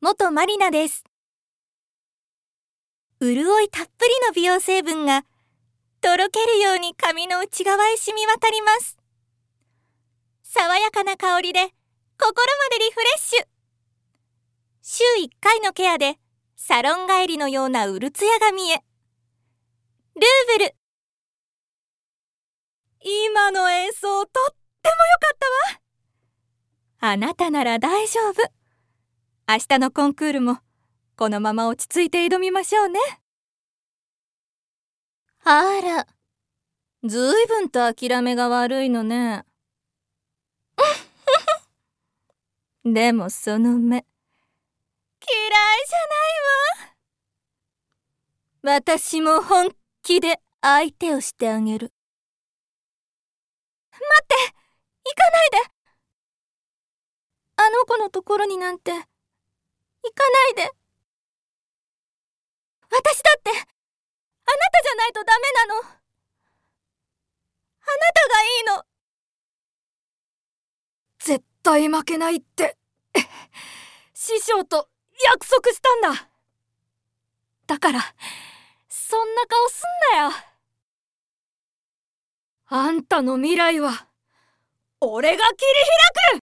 元マリナです。潤いたっぷりの美容成分がとろけるように髪の内側へ染み渡ります。爽やかな香りで心までリフレッシュ。週1回のケアでサロン帰りのようなうるつやが見え、ルーブル。今の演奏とっても良かったわ。あなたなら大丈夫。明日のコンクールもこのまま落ち着いて挑みましょうね。あら、ずいぶんと諦めが悪いのね。でもその目、嫌いじゃないわ。私も本気で相手をしてあげる。待って、行かないで。あの子のところになんて行かないで。私だってあなたじゃないとダメなの。あなたがいいの。 絶対負けないって師匠と約束したんだ。だからそんな顔すんなよ。あんたの未来は俺が切り開く。